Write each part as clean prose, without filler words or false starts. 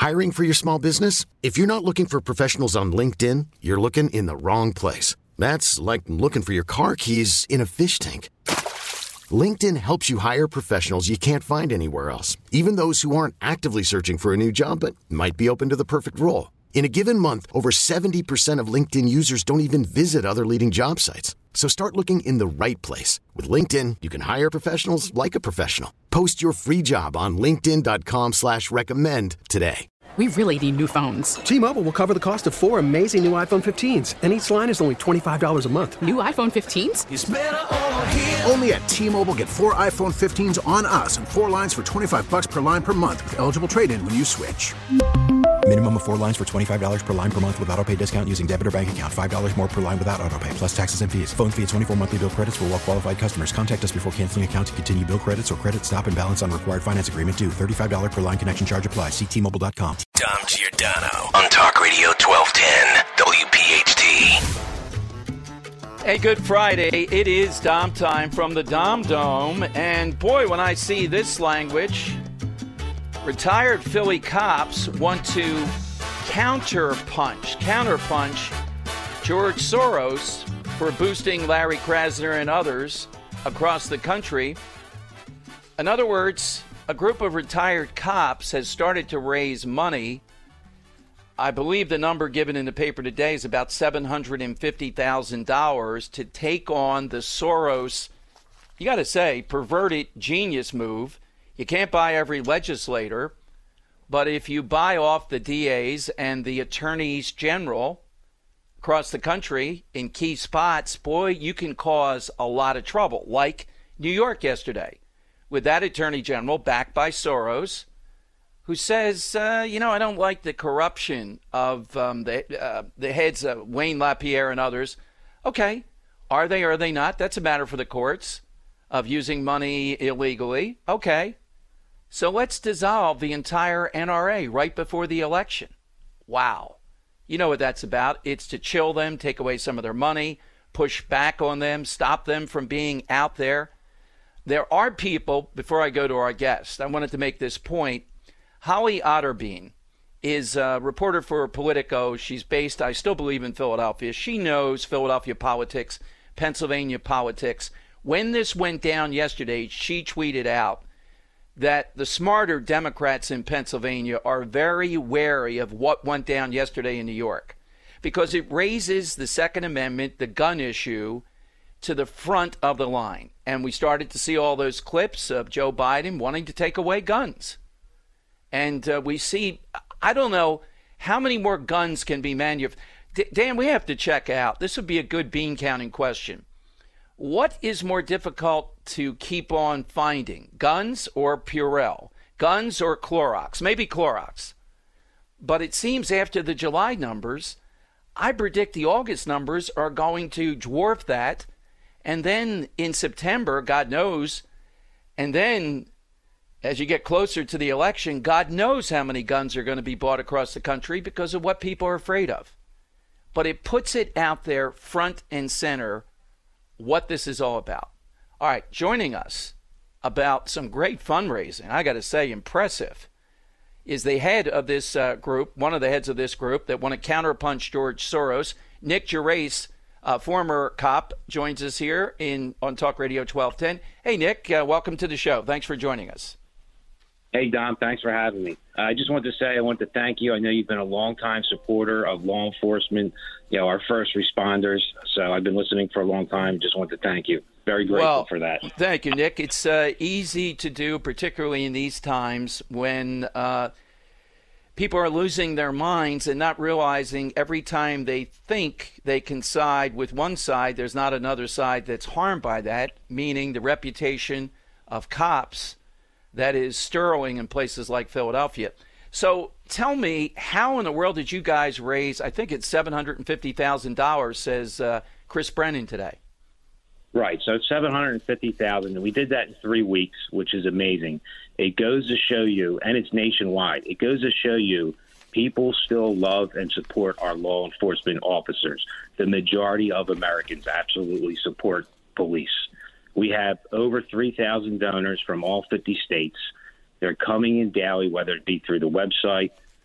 Hiring for your small business? If you're not looking for professionals on LinkedIn, you're looking in the wrong place. That's like looking for your car keys in a fish tank. LinkedIn helps you hire professionals you can't find anywhere else, even those who aren't actively searching for a new job but might be open to the perfect role. In a given month, over 70% of LinkedIn users don't even visit other leading job sites. So start looking in the right place. With LinkedIn, you can hire professionals like a professional. Post your free job on linkedin.com/recommend today. We really need new phones. T-Mobile will cover the cost of 4 amazing new iPhone 15s, and each line is only $25 a month. New iPhone 15s? It's better over here. Only at T-Mobile, get 4 iPhone 15s on us and 4 lines for $25 per line per month with eligible trade-in when you switch. Minimum of 4 lines for $25 per line per month with autopay discount using debit or bank account. $5 more per line without autopay, plus taxes and fees. Phone fee at 24 monthly bill credits for well-qualified customers. Contact us before canceling account to continue bill credits or credit stop and balance on required finance agreement due. $35 per line connection charge applies. See T-Mobile.com. Dom Giordano on Talk Radio 1210 WPHT. Hey, good Friday. It is Dom time from the Dom Dome. And boy, when I see this language, retired Philly cops want to counterpunch George Soros for boosting Larry Krasner and others across the country. In other words, a group of retired cops has started to raise money. I believe the number given in the paper today is about $750,000 to take on the Soros, you got to say, perverted genius move. You can't buy every legislator, but if you buy off the DAs and the attorneys general across the country in key spots, boy, you can cause a lot of trouble, like New York yesterday, with that attorney general backed by Soros, who says, I don't like the corruption of the heads of Wayne LaPierre and others. Okay, are they or are they not? That's a matter for the courts of using money illegally. Okay. So let's dissolve the entire NRA right before the election. Wow. You know what that's about. It's to chill them, take away some of their money, push back on them, stop them from being out there. There are people, before I go to our guest, I wanted to make this point. Holly Otterbein is a reporter for Politico. She's based, I still believe, in Philadelphia. She knows Philadelphia politics, Pennsylvania politics. When this went down yesterday, she tweeted out that the smarter Democrats in Pennsylvania are very wary of what went down yesterday in New York because it raises the Second Amendment, the gun issue, to the front of the line. And we started to see all those clips of Joe Biden wanting to take away guns. And we see, I don't know how many more guns can be manufactured. Dan, we have to check out. This would be a good bean counting question. What is more difficult to keep on finding, guns or Purell, guns or Clorox? Maybe Clorox. But it seems after the July numbers, I predict the August numbers are going to dwarf that. And then in September, God knows, and then as you get closer to the election, God knows how many guns are going to be bought across the country because of what people are afraid of. But it puts it out there front and center what this is all about. All right, joining us about some great fundraising, I got to say impressive, is the head of this group, one of the heads of this group that want to counterpunch George Soros. Nick Gerace, former cop, joins us here on Talk Radio 1210. Hey, Nick, welcome to the show. Thanks for joining us. Hey, Dom, thanks for having me. I just want to say I want to thank you. I know you've been a longtime supporter of law enforcement, our first responders. So I've been listening for a long time. Just want to thank you. Very grateful for that. Thank you, Nick. It's easy to do, particularly in these times when people are losing their minds and not realizing every time they think they can side with one side, there's not another side that's harmed by that, meaning the reputation of cops that is sterling in places like Philadelphia. So tell me, how in the world did you guys raise, I think it's $750,000, says Chris Brennan today. Right. So it's $750,000, and we did that in 3 weeks, which is amazing. It goes to show you, and it's nationwide, it goes to show you people still love and support our law enforcement officers. The majority of Americans absolutely support police. We have over 3,000 donors from all 50 states. They're coming in daily, whether it be through the website,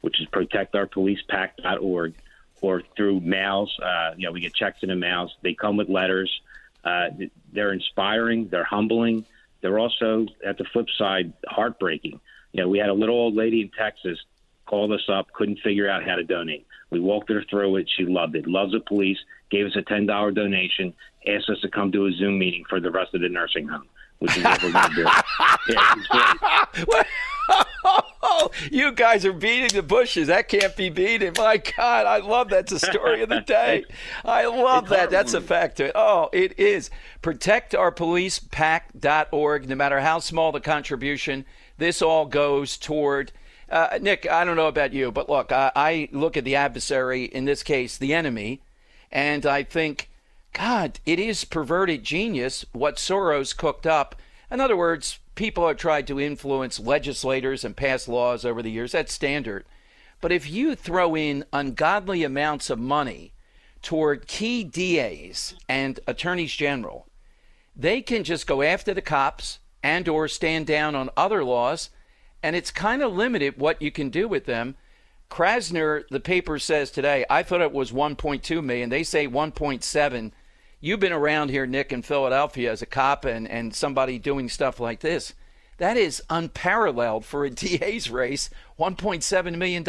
which is protectourpolicepac.org, or through mails. We get checks in the mails. They come with letters. They're inspiring. They're humbling. They're also, at the flip side, heartbreaking. We had a little old lady in Texas called us up, couldn't figure out how to donate. We walked her through it. She loved it. Loves the police. Gave us a $10 donation. Asked us to come to a Zoom meeting for the rest of the nursing home, which is what we're going to do. Yeah, it's great. You guys are beating the bushes. That can't be beaten. My God, I love that. That's the story of the day. I love that. That's a fact. Oh, it is. ProtectOurPolicePac.org. No matter how small the contribution, this all goes toward. Nick, I don't know about you, but look, I look at the adversary, in this case, the enemy, and I think, God, it is perverted genius what Soros cooked up. In other words, people have tried to influence legislators and pass laws over the years. That's standard. But if you throw in ungodly amounts of money toward key DAs and attorneys general, they can just go after the cops and or stand down on other laws, and it's kind of limited what you can do with them. Krasner, the paper says today, I thought it was 1.2 million. They say 1.7. You've been around here, Nick, in Philadelphia as a cop and somebody doing stuff like this. That is unparalleled for a DA's race, $1.7 million.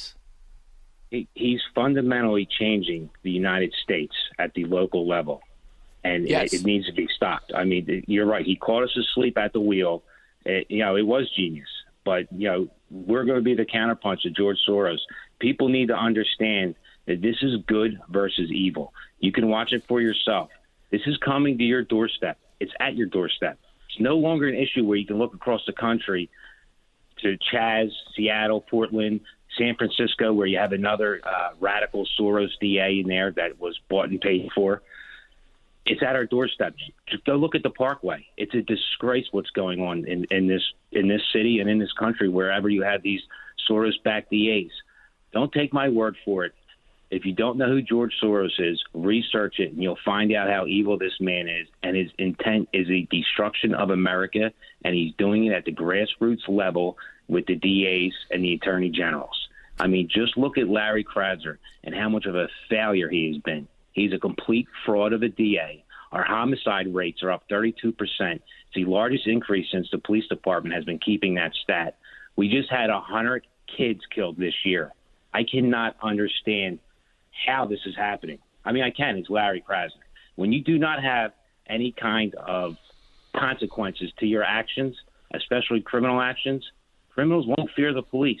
He's fundamentally changing the United States at the local level, and yes. It needs to be stopped. I mean, you're right. He caught us asleep at the wheel. It was genius. But, we're going to be the counterpunch to George Soros. People need to understand that this is good versus evil. You can watch it for yourself. This is coming to your doorstep. It's at your doorstep. It's no longer an issue where you can look across the country to Chaz, Seattle, Portland, San Francisco, where you have another radical Soros DA in there that was bought and paid for. It's at our doorstep. Just go look at the Parkway. It's a disgrace what's going on in this city and in this country, wherever you have these Soros-backed DAs. Don't take my word for it. If you don't know who George Soros is, research it, and you'll find out how evil this man is. And his intent is the destruction of America, and he's doing it at the grassroots level with the DAs and the attorney generals. I mean, just look at Larry Krasner and how much of a failure he has been. He's a complete fraud of a DA. Our homicide rates are up 32%. It's the largest increase since the police department has been keeping that stat. We just had 100 kids killed this year. I cannot understand how this is happening. I mean, I can. It's Larry Krasner. When you do not have any kind of consequences to your actions, especially criminal actions, criminals won't fear the police.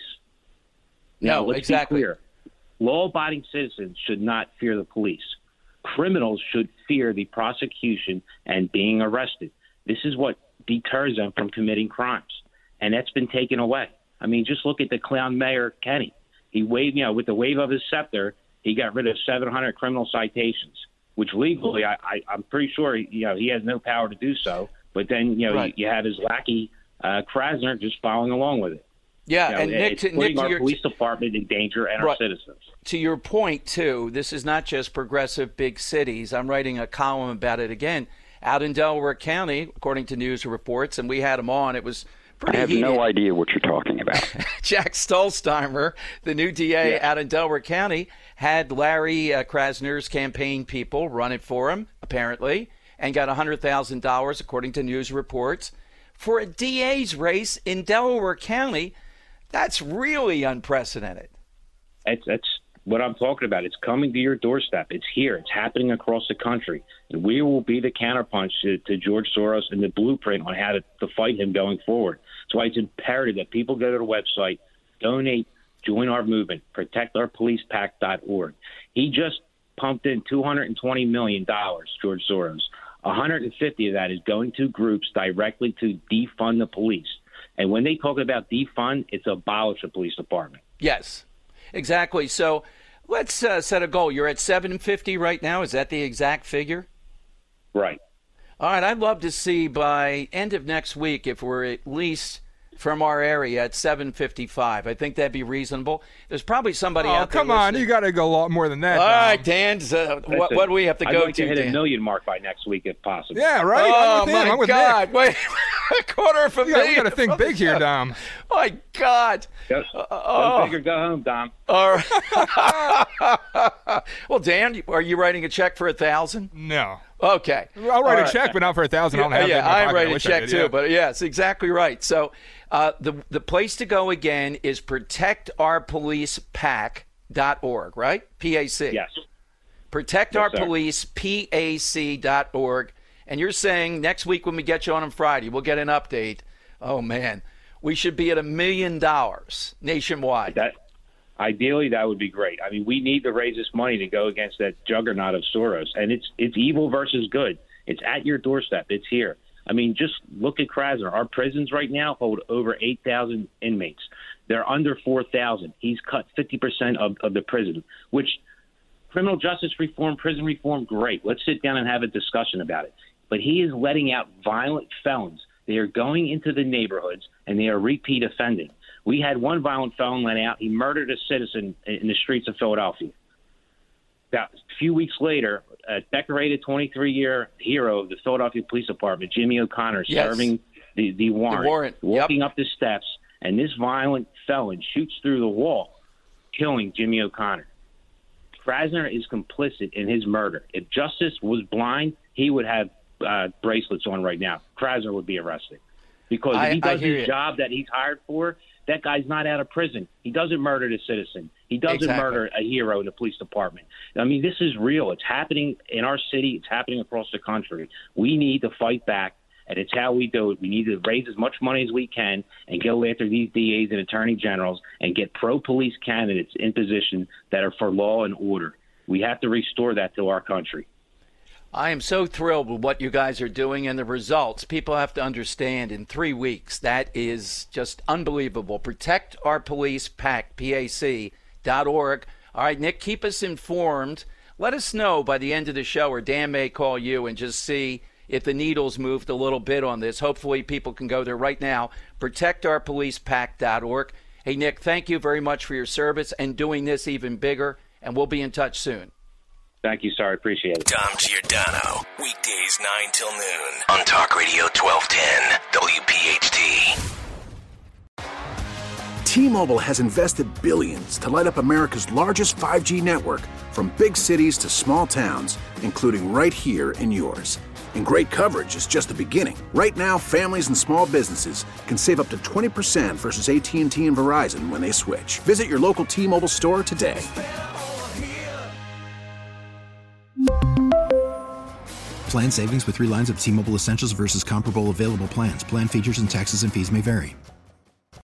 Now, let's exactly. be clear. Law-abiding citizens should not fear the police. Criminals should fear the prosecution and being arrested. This is what deters them from committing crimes, and that's been taken away. I mean, just look at the clown mayor, Kenny. He waved, with the wave of his scepter, he got rid of 700 criminal citations, which legally, I'm pretty sure, he has no power to do so. But then, right. you have his lackey, Krasner, just following along with it. Yeah, and it's putting our police department in danger and our citizens. To your point, too, this is not just progressive big cities. I'm writing a column about it again. Out in Delaware County, according to news reports, and we had him on, it was pretty I have heated. no idea what you're talking about. Jack Stolzheimer, the new DA out in Delaware County, had Larry Krasner's campaign people run it for him, apparently, and got $100,000, according to news reports, for a DA's race in Delaware County. That's really unprecedented. That's what I'm talking about. It's coming to your doorstep. It's here. It's happening across the country. And we will be the counterpunch to George Soros and the blueprint on how to fight him going forward. That's why it's imperative that people go to the website, donate, join our movement, protectourpolicepac.org. He just pumped in $220 million, George Soros. 150 of that is going to groups directly to defund the police. And when they talk about defund, it's abolish the police department. Yes, exactly. So let's set a goal. You're at 750 right now. Is that the exact figure? Right. All right. I'd love to see by end of next week if we're at least from our area at 7:55. I think that'd be reasonable. There's probably somebody out there. Oh, come on. You got to go a lot more than that. All Dom. right, Dan. What do we have to I'd go like to, to hit Dan? $1 million mark by next week if possible. Yeah, right? Oh, I'm with God. Nick. Wait, a quarter of a million. We got to think big here, Dom. My God. Go big or go home, Dom. All right. Well, Dan, are you writing a check for 1,000? No. Okay. I'll write a check, but not for 1,000. I don't have that in my I'm pocket. writing I a wish I check did, too, yeah. but yes, exactly right. So the place to go again is protectourpolicepac.org, right? PAC. Yes. Protectourpolicepac.org. And you're saying next week when we get you on Friday, we'll get an update. Oh, man. We should be at $1 million nationwide. Ideally, that would be great. I mean, we need to raise this money to go against that juggernaut of Soros. And it's evil versus good. It's at your doorstep. It's here. I mean, just look at Krasner. Our prisons right now hold over 8,000 inmates. They're under 4,000. He's cut 50% of the prison, which criminal justice reform, prison reform, great. Let's sit down and have a discussion about it. But he is letting out violent felons. They are going into the neighborhoods, and they are repeat offending. We had one violent felon let out. He murdered a citizen in the streets of Philadelphia. About a few weeks later, a decorated 23-year hero of the Philadelphia Police Department, Jimmy O'Connor, serving the warrant, walking up the steps, and this violent felon shoots through the wall, killing Jimmy O'Connor. Krasner is complicit in his murder. If justice was blind, he would have bracelets on right now. Krasner would be arrested. Because if he does his job that he's hired for, that guy's not out of prison. He doesn't murder the citizen. He doesn't murder a hero in the police department. I mean, this is real. It's happening in our city. It's happening across the country. We need to fight back, and it's how we do it. We need to raise as much money as we can and go after these DAs and attorney generals and get pro-police candidates in position that are for law and order. We have to restore that to our country. I am so thrilled with what you guys are doing and the results. People have to understand in 3 weeks, that is just unbelievable. Protectourpolicepac.org. All right, Nick, keep us informed. Let us know by the end of the show, or Dan may call you and just see if the needle's moved a little bit on this. Hopefully people can go there right now. Protectourpolicepac.org. Hey, Nick, thank you very much for your service and doing this even bigger, and we'll be in touch soon. Thank you, sir. I appreciate it. Dom Giordano, weekdays 9 till noon on Talk Radio 1210 WPHT. T-Mobile has invested billions to light up America's largest 5G network, from big cities to small towns, including right here in yours. And great coverage is just the beginning. Right now, families and small businesses can save up to 20% versus AT&T and Verizon when they switch. Visit your local T-Mobile store today. Plan savings with 3 lines of T-Mobile Essentials versus comparable available plans. Plan features and taxes and fees may vary.